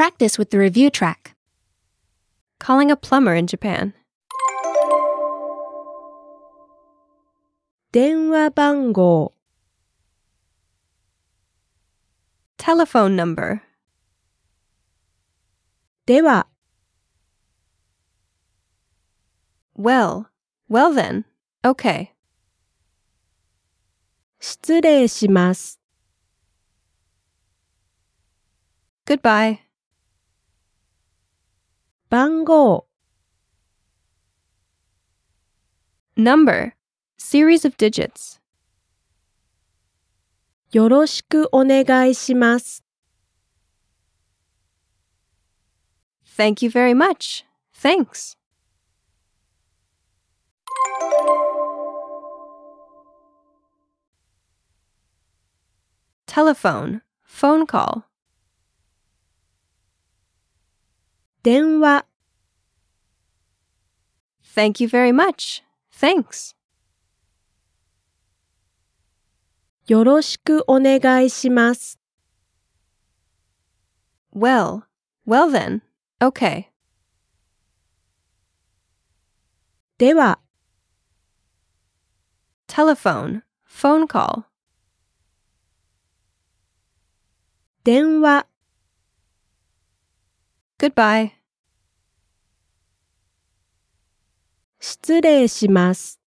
practice with the review track. Calling a plumber in Japan. 電話番号 Telephone number. では Well then. Okay. 失礼します Goodbye. 番号 Number. Series of digits. よろしくお願いします Thank you very much. Thanks. Telephone. Phone call. 電話 Thank you very much. Thanks. よろしくお願いします Well then. Okay. では Telephone. Phone call. 電話 Goodbye. 失礼します